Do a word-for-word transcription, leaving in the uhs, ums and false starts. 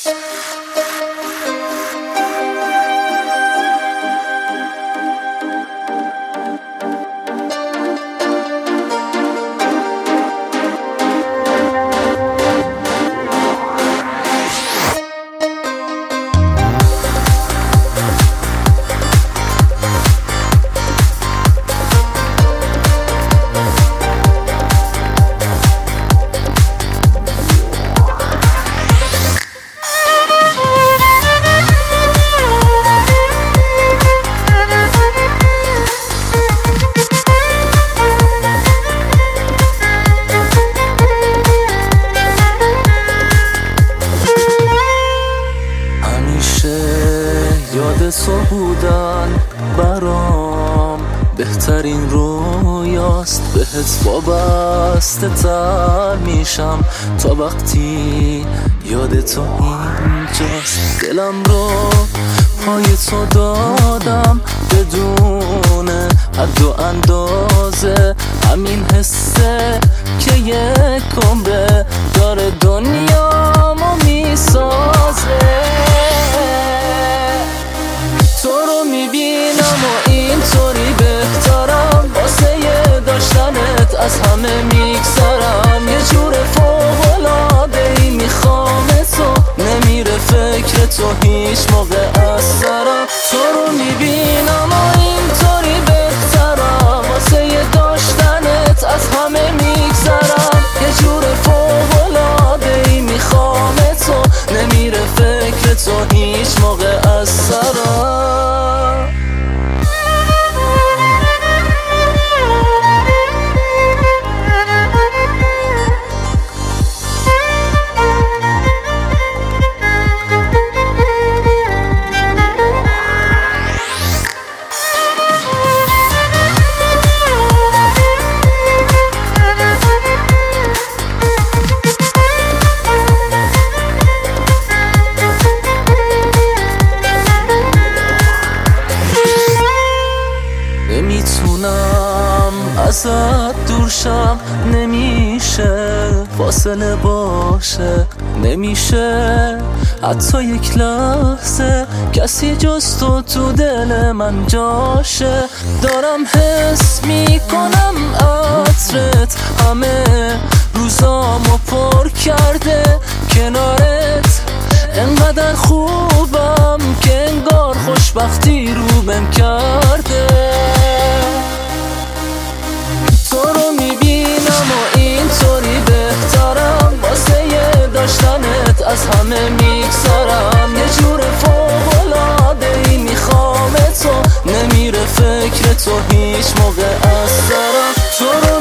یاد تو بودن برام بهترین رویاست، بهت وابسته تر میشم تا وقتی یاد تو اینجاست. دلم رو پای تو دادم بدون حد و اندازه، همین حسه که یک عمره داره دنیامو میسازه. تو رو میبینم و اینطوری بهترم، واسه داشتنت از همه میگذرم. یه جور فوق‌العاده‌ای میخوام تو، نمیره فکر تو هیچ موقع از سرم. تو رو میبینم و اینطوری بهترم، واسه داشتنت از همه میگذرم. یه جور فوق‌العاده‌ای میخوام تو، نمیره فکر تو هیچ موقع از سرم. نمیتونم ازت دور شم، نمیشه فاصله باشه، نمیشه حتی یک لحظه کسی جز تو تو دل من جاشه. دارم حس میکنم عطرت همه روزامو پر کرده، کنارت انقدر خوبم که انگار خوشبختی رو بهم کرده. تو رو میبینم و اینطوری بهترم، واسه داشتنت از همه میگذرم. یه جور فوق‌العاده‌ای میخوام تو، نمیره فکر تو هیچ موقع از سرم. تو رو